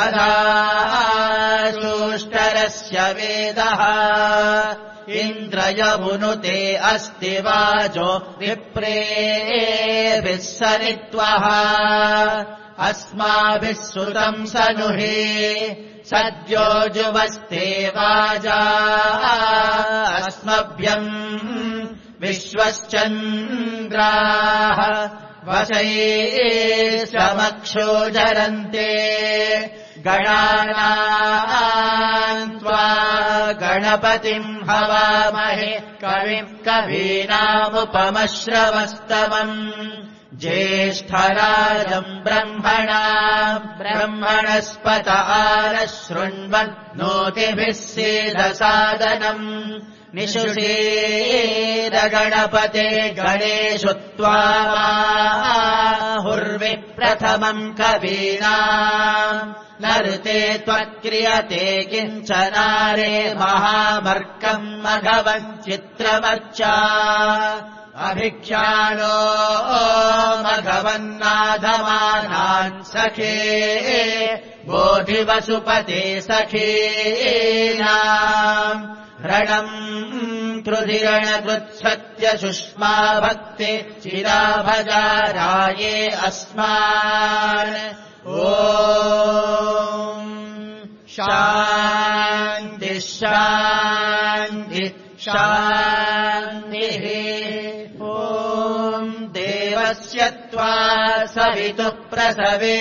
अधाशोष्टरस्य वेदः इन्द्रयमुनुते अस्ति वाजो विप्रेभिः सनित्वः अस्माभिः सुतम् सनुहे सद्यो जुवस्ते वाजा अस्मभ्यम् विश्वश्चन्द्राः वशये समक्षोजरन्ते गणानाम् त्वा गणपतिम् हवामहे कविम् कवीनामुपमश्रवस्तमम् ज्येष्ठराजम् ब्रह्मणस्पत आनः शृण्वन्नोतिभिः सीदसादनम् निषुषेदगणपते गणेषु त्वाहुर्विप्रथमम् कवीनाम् नृते त्वक्रियते किञ्चनारे महामर्कम् मघवञ्चित्रमर्चा अभिख्यानो मघवन्नाधमानान् सखे बोधिवसुपते सखीनाम् रणम् कृधिरणकृत्सत्य सुष्मा भक्ति चिराभजाराये अस्मान् ॐ शान्ति शान्ति शान्तिः ॐ देवस्य त्वा सवितुः प्रसवे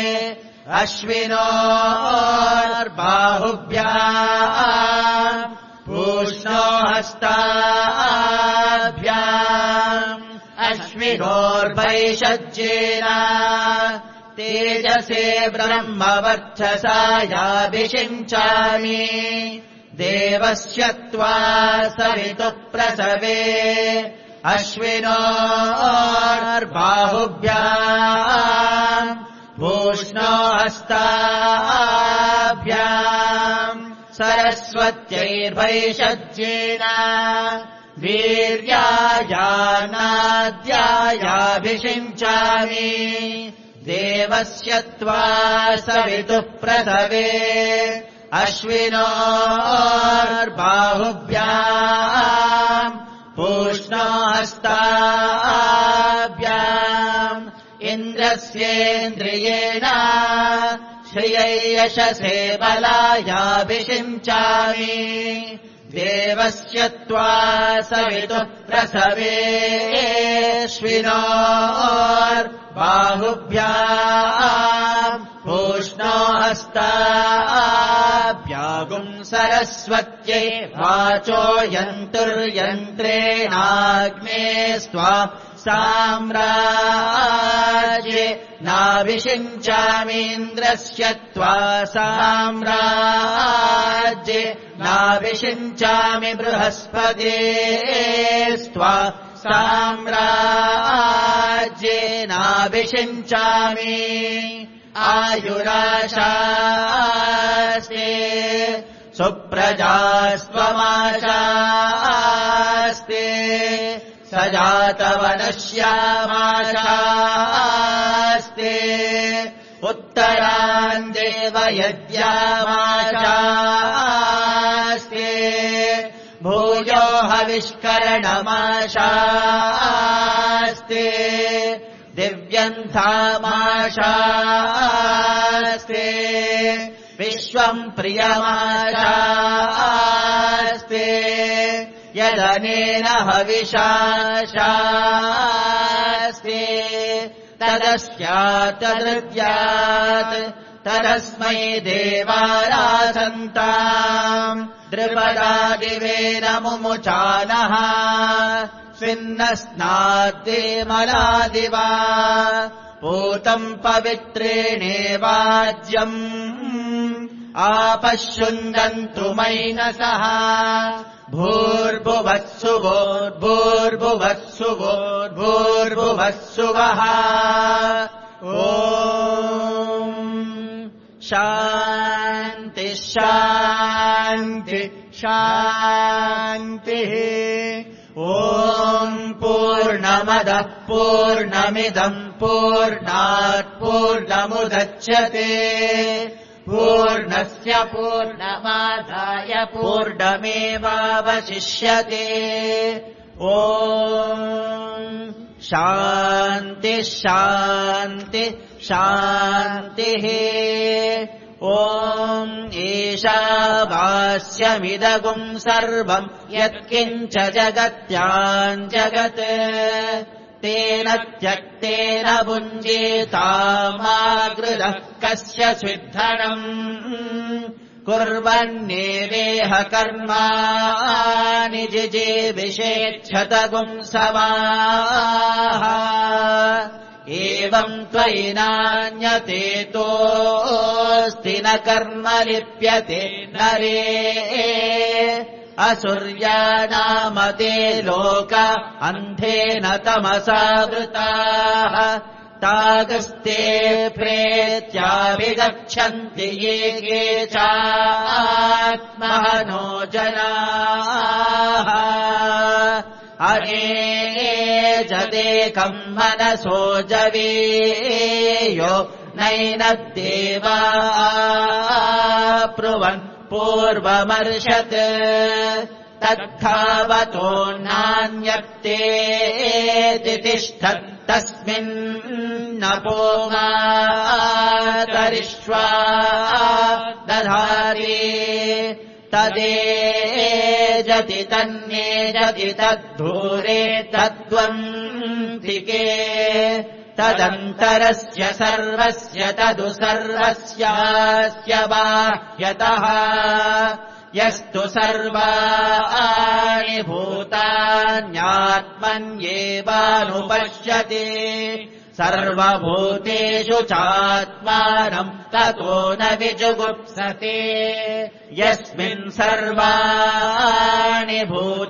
अश्विनोर्बाहुभ्याम् पूष्णो हस्ताभ्याम् अश्विनोर्वैषज्येन तेजसे ब्रह्मवर्चसायाभिषिञ्चामि देवस्य त्वा सवितुः प्रसवे अश्विनोर्बाहुभ्याम् पूष्णो हस्ताभ्याम् सरस्वत्यैर्वैषज्येन वीर्यायानाद्यायाभिषिञ्चामि देवस्य त्वा सवितुः प्रसवे अश्विनोर्बाहुभ्याम् पूष्णो हस्ताभ्याम् इन्द्रस्येन्द्रियेण श्रियै यशसे बलायाभिषिञ्चामि देवस्य त्वा सवितुः प्रसवे अश्विनोर्बाहुभ्याम् पूष्णो हस्ताभ्यागुम् सरस्वत्यै वाचो यन्तुर्यन्त्रेणाग्ने स्त्वा साम्राज्ये नाभिषिञ्चामीन्द्रस्य त्वा साम्राज्ये नाभिषिञ्चामि बृहस्पते स्त्वा साम्राज्ये नाभिषिञ्चामि आयुराशास्ते सुप्रजास्त्वमाशास्ते सजातवनश्यामाशास्ते उत्तरान् देवयज्ञामाशास्ते भूयो हविष्करणमाशास्ते दिव्यन्थामाशास्ते विश्वम् प्रियमाशास्ते यदनेन हविषाशास्ते तदस्यात् तदृद्यात् तदस्मै देवारासन्ताम् द्रुपदादिवेन मुमुचानः स्विन्नस्नाद्देमलादिवा पूतम् पवित्रेणेवाज्यम् आपश्युन्दन्तु मैनसः भूर्भुवत्सुवोर्भूर्भुवत्सुवोर्भूर्भुवत्सुवः ॐ शान्ति शान्ति शान्तिः ॐ पूर्णमदः पूर्णमिदम् पूर्णात् पूर्णमुदच्यते पूर्णस्य पूर्णमादाय पूर्णमेवावशिष्यते ॐ शान्ति शान्ति शान्तिः ॐ ईशावास्यमिदगुम् सर्वम् यत्किञ्च जगत्याम् जगत् तेन त्यक्तेन भुञ्जीतामागृदः कस्य स्विद्धनम् कुर्वन्नेवेह कर्माणि जिजीविषेच्छतगुम् समाः एवम् त्वयि नान्यतेतोऽस्ति न कर्म लिप्यते नरे असुर्यानामते लोक अन्धेन तमसावृताः तागस्ते प्रेत्याभिगच्छन्ति ये चात्मनो जनाः अनेजदेकम् मनसो जवेयो नैनद्देवा ब्रुवन् पूर्वमर्षत् तद्धावतो नान्यक्तेति तिष्ठत् तस्मिन्नपो मातरिष्वा दधाति तदेजति तन्नेजति तद्धूरे तद्वन्तिके तदन्तरस्य सर्वस्य तदु सर्वस्यास्य बाह्यतः यस्तु सर्वाणि भूतान्यात्मन्येवानुपश्यति सर्वभूतेषु चात्मानम् ततो न विजुगुप्सते यस्मिन् सर्वाणि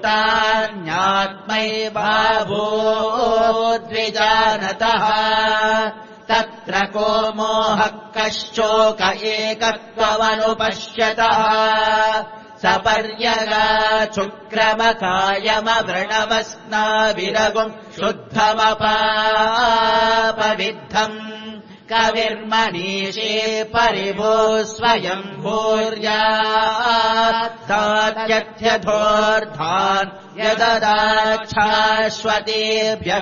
भूतान्यात्मैवाभूद्विजानतः तत्र को मोहः कश्चोक एकत्वमनुपश्यतः सपर्यगाचुक्रमकायमवृणवस्नाविरगुम् शुद्धमपापविद्धम् कविर्मनीषे परिभो स्वयम् भूर्यात्यथोर्धान् यददाच्छाश्वतेभ्यः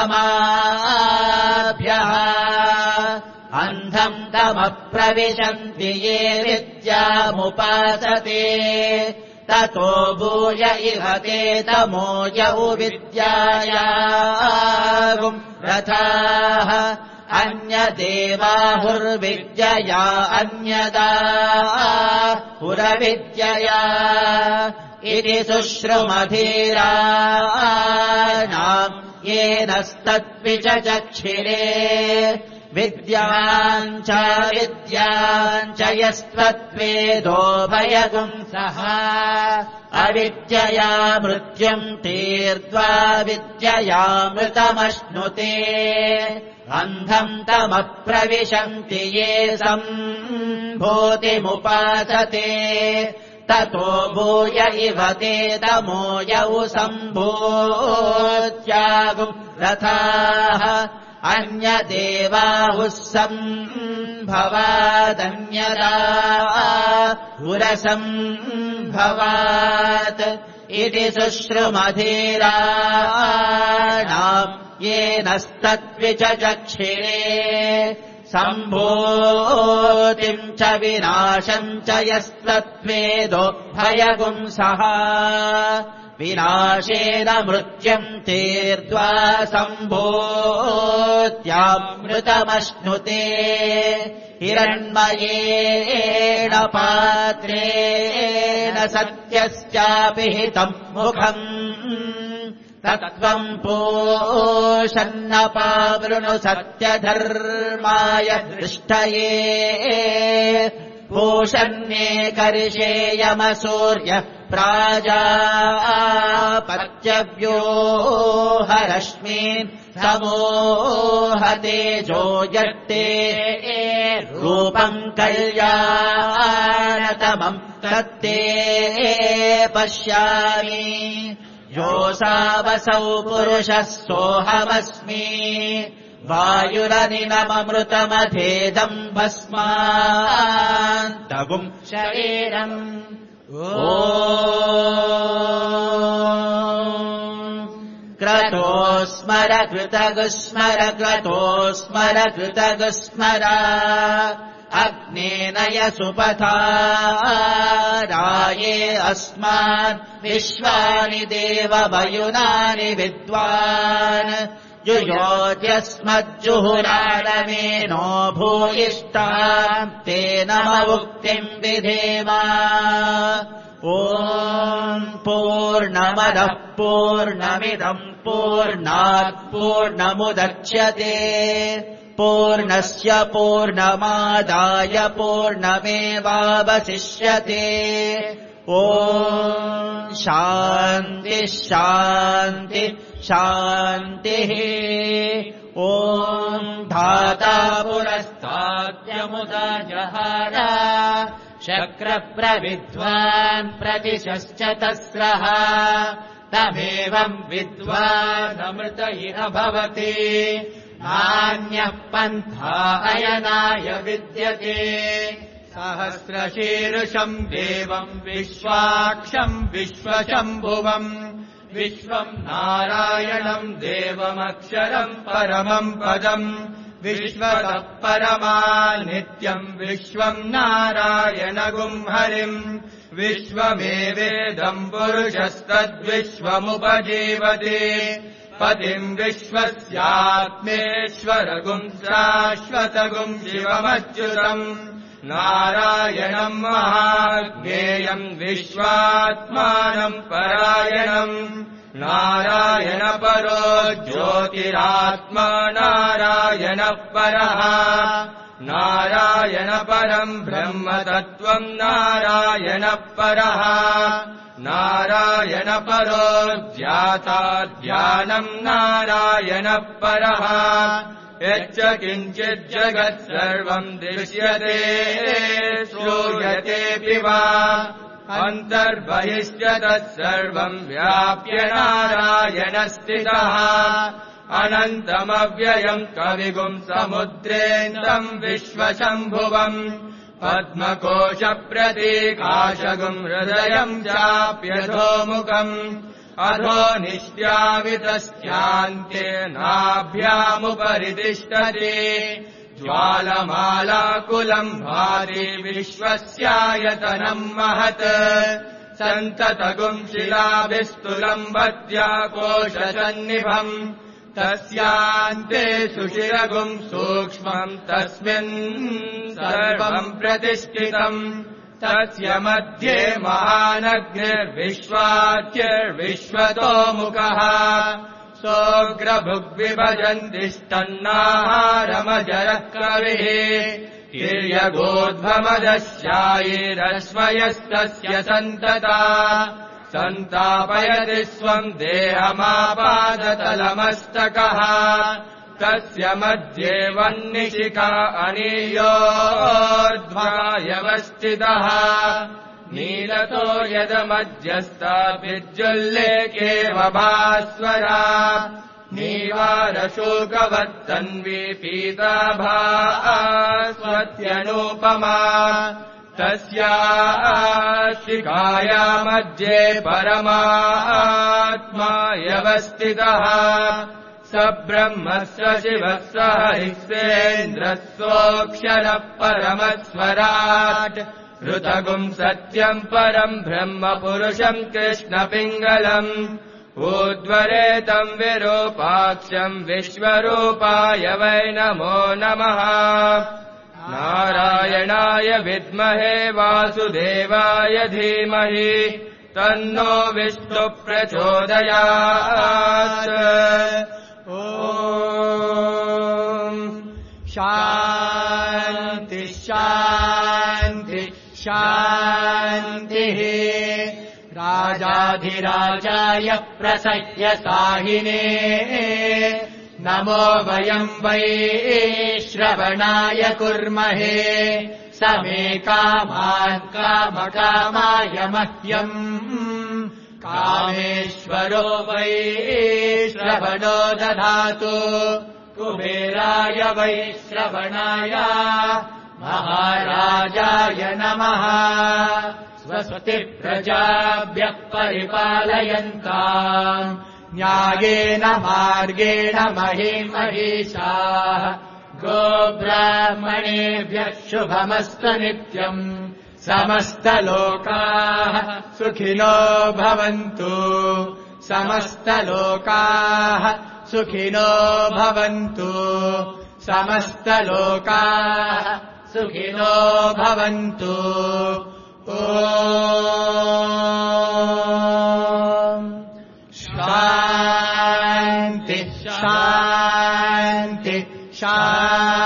समाभ्यः अन्धम् तमप्रविशन्ति ये विद्यामुपासते ततो भूय इह ते तमो यौ विद्यायागुम् रथाः अन्यदेवाहुर्विद्यया अन्यदा हुरविद्यया इति शुश्रुमधीराणाम् येनस्तद्विचचक्षिरे विद्याम् च यस्त्वद्वेदोभयगुंसः अविद्यया मृत्युम् तीर्त्वा विद्ययामृतमश्नुते अन्धम् तमप्रविशन्ति ये सम्भूतिमुपासते ततो भूय इव ते तमो यौ सम्भूत्यागुम् रथाः अन्यदेवाहुः सम्भवादन्यदा हुरसम्भवात् इति शुश्रुमधीराणाम् येनस्तद्विचचक्षिरे सम्भूतिम् च विनाशम् च यस्तद्वेदो भयगुंसः विनाशेन मृत्युम् तीर्त्वा सम्भूत्यामृतमश्नुते हिरण्मयेण पात्रेण सत्यस्यापि हितम् मुखम् तत्त्वम् पोषन्नपावृणु सत्यधर्माय दृष्टये पूषन्ये कर्षेयमसूर्यः प्राजापत्यव्योहरश्मीन् समोहतेजो यत्ते रूपम् कल्याणतमम् तत्ते पश्यामि योऽसावसौ पुरुषः सोऽहमस्मि वायुरनिलममृतमधेदम् भस्मान्तगुम् शरीरम् क्रतोस्मर कृतगुस्मर क्रतोस्मर कृतगुस्मर अग्नेन यसुपथा राये अस्मान् विश्वानि देववयुनानि विद्वान् युयोत्यस्मज्जुहुराणमेनो भूयिष्ठाम् तेन मुक्तिम् विधेम ॐ पूर्णमदः पूर्णमिदम् पूर्णात् पूर्णमुदच्यते पूर्णस्य पूर्णमादाय पूर्णमेवावशिष्यते ॐ शान्तिः शान्तिः शान्तिः ॐ धाता पुरस्ताद्यमुदा जहार शक्रप्रविद्वान् प्रतिशश्च तस्रः तमेवम् विद्वानमृत इह भवति नान्यः पन्था अयनाय विद्यते सहस्रशीर्षम् देवम् विश्वाक्षम् विश्वशम्भुवम् विश्वम् नारायणम् देवमक्षरम् परमम् पदम् विश्वतः परमा नित्यम् विश्वम् नारायणगुम् हरिम् विश्वमेवेदम् पुरुषस्तद्विश्वमुपजीवति पतिम् विश्वस्यात्मेश्वरगुम् शाश्वतगुम् शिवमच्युतम् नारायणम् महाज्ञेयम् विश्वात्मानम् परायणम् नारायणपरो ज्योतिरात्मा नारायणः परः नारायणपरम् ब्रह्मतत्त्वम् नारायणः परः नारायणपरो ज्ञाता ज्ञानम् नारायणः परः यच्च किञ्चिज्जगत् सर्वम् दृश्यते श्रूयतेऽपि वा अन्तर्बहिश्च तत्सर्वम् व्याप्य नारायणस्थितः अनन्तमव्ययम् कविगुम् समुद्रेन्दम् विश्वशम्भुवम् पद्मकोशप्रतीकाशगुम् हृदयम् चाप्यधोमुखम् अधो निष्ट्यावितस्यान्ते नाभ्यामुपरि तिष्ठति ज्वालमालाकुलम् भाति विश्वस्यायतनम् महत् सन्ततगुम् शिलाभिस्तुलम् वत्याकोशसन्निभम् तस्यान्ते सुशिरगुम् सूक्ष्मम् तस्मिन् सर्वम् प्रतिष्ठितम् तस्य मध्ये महानग्निर्विश्वाच्यर्विश्वतोमुखः सोऽग्रभुग्विभजन्तिस्तन्नाहारमजरः कविः तिर्यगोद्भमदश्यायैरश्वयस्तस्य सन्तता सन्तापयति स्वम् देहमापादतलमस्तकः तस्य मध्ये वह्निशिखा अनीयोर्ध्वायवस्थितः नीलतो यदमध्यस्था विद्युल्लेखेव भास्वरा नीवारशोकवत्तन्वी पीताभास्वत्यनूपमा तस्याः शिखाया मध्ये परमात्मा व्यवस्थितः स ब्रह्मः स शिवः स हरिश्चेन्द्रः सोऽक्षरः परमस्वराट् ऋतगुम् सत्यम् परम् ब्रह्म पुरुषम् कृष्णपिङ्गलम् ऊर्ध्वरेतम् विरूपाक्षम् विश्वरूपाय वै नमो नमः नारायणाय विद्महे वासुदेवाय धीमहि तन्नो विष्णुः प्रचोदयात् ॐ शान्ति शान्ति शान्तिः राजाधिराजाय प्रसह्य साहिने नमो वयम् वै श्रवणाय कुर्महे समे कामान् कामकामाय मह्यम् कामेश्वरो वै श्रवणो दधातु कुबेराय वै श्रवणाय महाराजाय नमः स्वस्ति प्रजाभ्यः परिपालयन्ताम् न्यायेन मार्गेण महीमहीषाः गोब्राह्मणेभ्यः शुभमस्तु नित्यम् समस्तलोकाः सुखिनो भवन्तु समस्तलोकाः सुखिनो भवन्तु समस्तलोकाः सुखिनो भवन्तु ॐ शान्ति शान्ति